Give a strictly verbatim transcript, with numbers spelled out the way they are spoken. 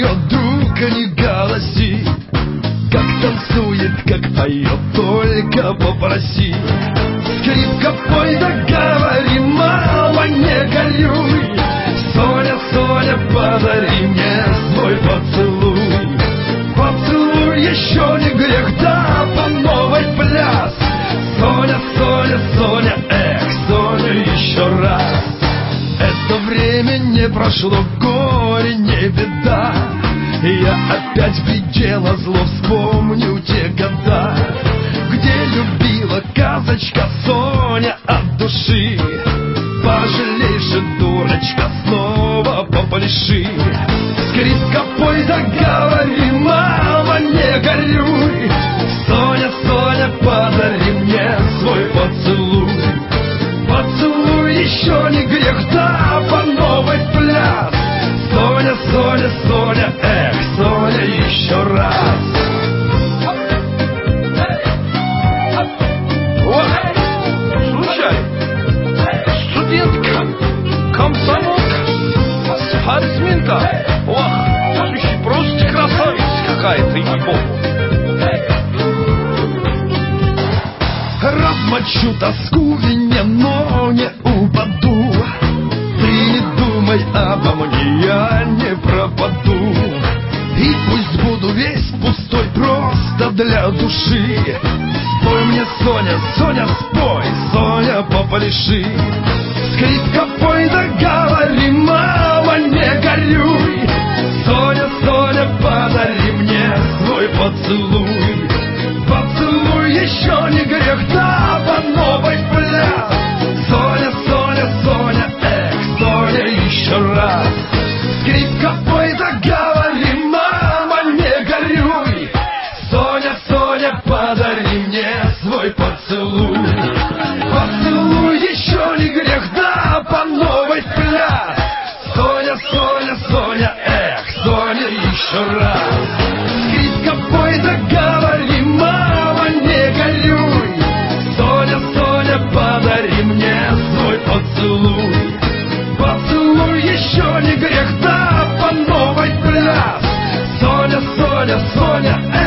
ее друг не голосит, как танцует, как поет, только попроси. Скрипка, пой да говори, мама, не горюй. Соня, Соня, подари мне свой поцелуй. Поцелуй, еще не грех, да по новой пляс. Соня, Соня, Соня, эх, Соня, еще раз. Это время не прошло, горе не беда. Я опять в беде назло вспомню те года, где любила казочка Соня от души. Пожалей же, дурочка, снова попляши. Скрипка, пой да говори, мама, не горюй. Соня, Соня, подари мне свой поцелуй. Поцелуй, еще не грех, да по новой пляс. Соня, Соня, Соня, эх, Соня, еще раз. Ох, слушай, студентка, комсомолка, спортсменка. Ох, слушай, просто красавица какая-то, ей-богу. Размочу тоску в вине, но не упаду. Ты не думай обо мне, я не пропаду. И пусть буду весь пустой, просто для души. Спой мне, Соня, Соня, спой, Соня, попляши. Скрипка, пой да говори, мама, не горюй. Соня, Соня, подари мне свой поцелуй. Поцелуй, еще не грех, да по новой пляс. Соня, Соня, Соня, эх, Соня, еще раз. Скрипка, пой да говори, мама, не горюй. Соня, Соня, подари мне свой поцелуй. Поцелуй, еще не грех, да по новой пляс. Соня, Соня, Соня, эх, Соня, еще раз. Скрипка, пой да говори, мама, не горюй. Соня, Соня, подари мне свой поцелуй. Поцелуй, еще не грех, да по новой пляс. Соня, Соня, Соня, эх.